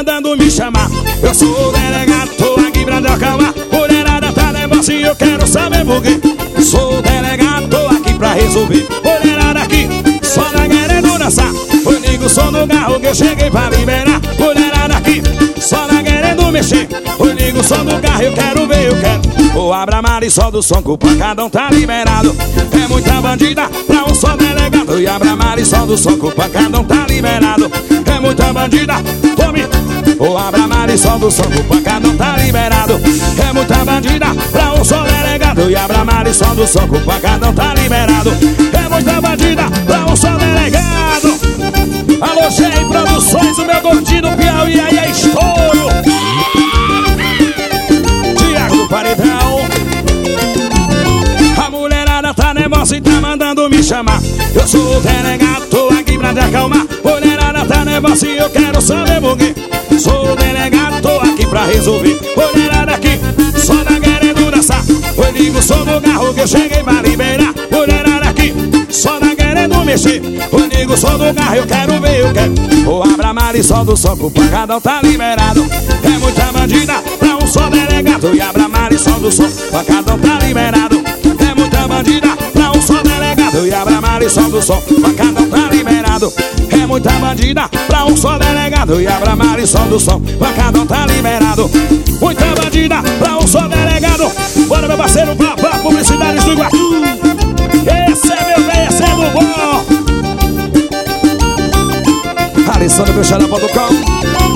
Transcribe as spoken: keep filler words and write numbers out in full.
mandando me chamar. Eu sou o delegado, tô aqui pra te acalmar. Mulherada tá negócio e eu quero saber por quê. Sou o delegado, tô aqui pra resolver. Mulherada aqui, só tá querendo dançar. Foi ligo som no carro que eu cheguei pra liberar. Mulherada aqui, só tá querendo mexer. Foi ligo o som do carro, eu quero ver, eu quero. O Abramar e solta o som, que o pancadão tá liberado. É muita bandida pra um só delegado. E Abramar e solta o som, que o pancadão tá liberado. É muita bandida, tome. O Abramar e solta o som, que o pancadão tá liberado. É muita bandida pra um só delegado. E Abramar e solta o som, que o pancadão tá liberado. É muita bandida pra um só delegado. Alô, G Produções, o meu gordinho do Piauí, aí é estouro. Tiago do Paredão. A mulherada tá nervosa e tá mandando me chamar. Eu sou o delegado, tô aqui pra te acalmar. Mulherada tá nervosa e eu quero saber por quê. Sou o delegado, tô aqui pra resolver. Mulherada aqui, só tá querendo dançar. Foi ligo o som do carro que eu cheguei pra liberar. Mulherada aqui, só tá querendo mexer. Foi ligo o som do carro, eu quero ver, eu quero. O Abramar e solta o som, que o pancadão tá liberado. É muita bandida pra um só delegado. E Abramar e solta o som, o pancadão tá liberado. É muita bandida pra um só delegado. E Abramar e solta o som, o pancadão tá liberado. É muita bandida pra um só delegado. E Abramar e solta o som, o pancadão tá liberado. Muita bandida pra um só delegado. Bora, meu parceiro, vá pra Publicidades do Iguatu. Esse é meu bem, esse é do bom. Alessandro, meu xará ponto com.